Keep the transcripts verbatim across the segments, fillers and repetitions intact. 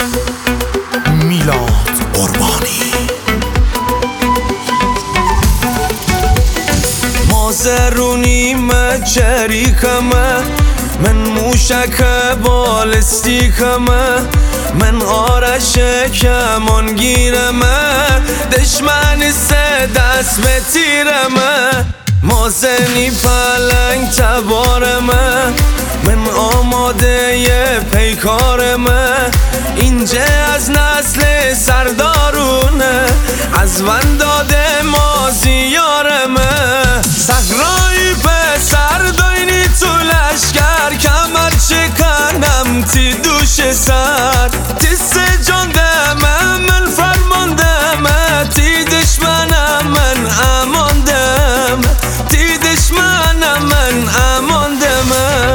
میلاد قربانی. مازرونیم چریکمه، من موشک بالستیکمه، من آرش کمانگیرمه، دشمن سه دست به تیرمه، مازنی پلنگ تبارمه، من آماده پیکارمه، اینجا از نسل سردارونه، از ونداد مازیارمه، صحرایی پسر داینی تو لشکر، کمر چکنم تی دوش سر، تی سجان دمه من فرماندمه، تی دشمنم من اماندم، تی دشمنم من اماندمه.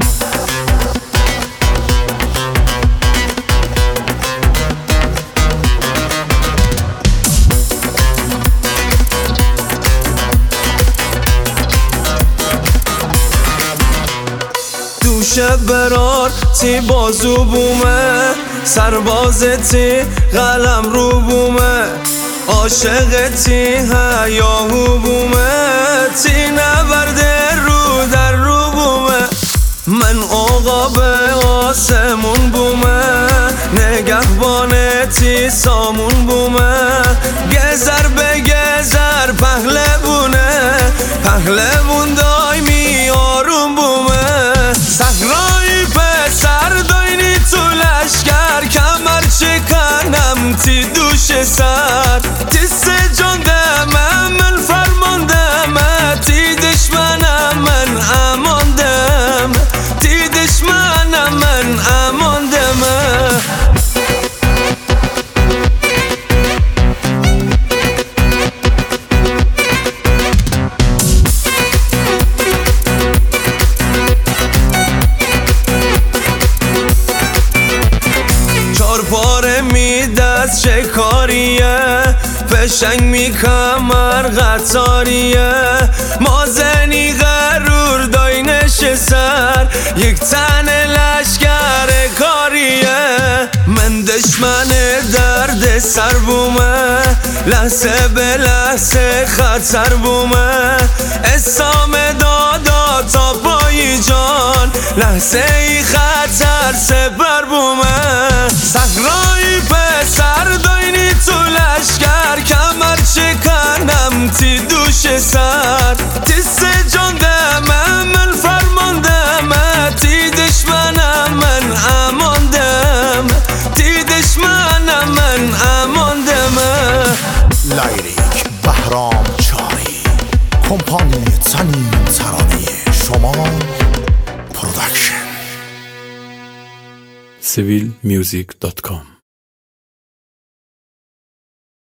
دوش برار تی بازو بومه، سرباز تی قلم رو بومه، عاشق تی هیاهو بومه، تی نورده رو در رو بومه، من آقا به آسمون بومه، نگهبان تی سامون بومه، گذر به گذر پهلوونه، پهلوون دایمی آروم بومه، صحرایی پسر داینی تو لشکر، کمر چکنم تی دوش سر، تی سجان دمه من فرماندمه، تی دشمنم من اماندم، تی دشمنم من اماندمه. پاره می دست شکاریه، پشنگ می کمر قطاریه، مازنی غرور داینش سر، یک تن لشکر کاریه، من دشمن درد سر بومه، لحظه به لحظه خطر بومه، اسام دادا تا پای جان، لحظه ای خطر سپر بومه، صحرایی پسر داینی تو لشکر، کمر چکنم تی دوش سر، تی سجان دمه من فرماندمه، تی دشمنم من اماندم، تی دشمنم من اماندمه. لایریک بهرام چاری، کمپانی تنین ترانه شما پرودکشن. سیویل میوزیک دات کام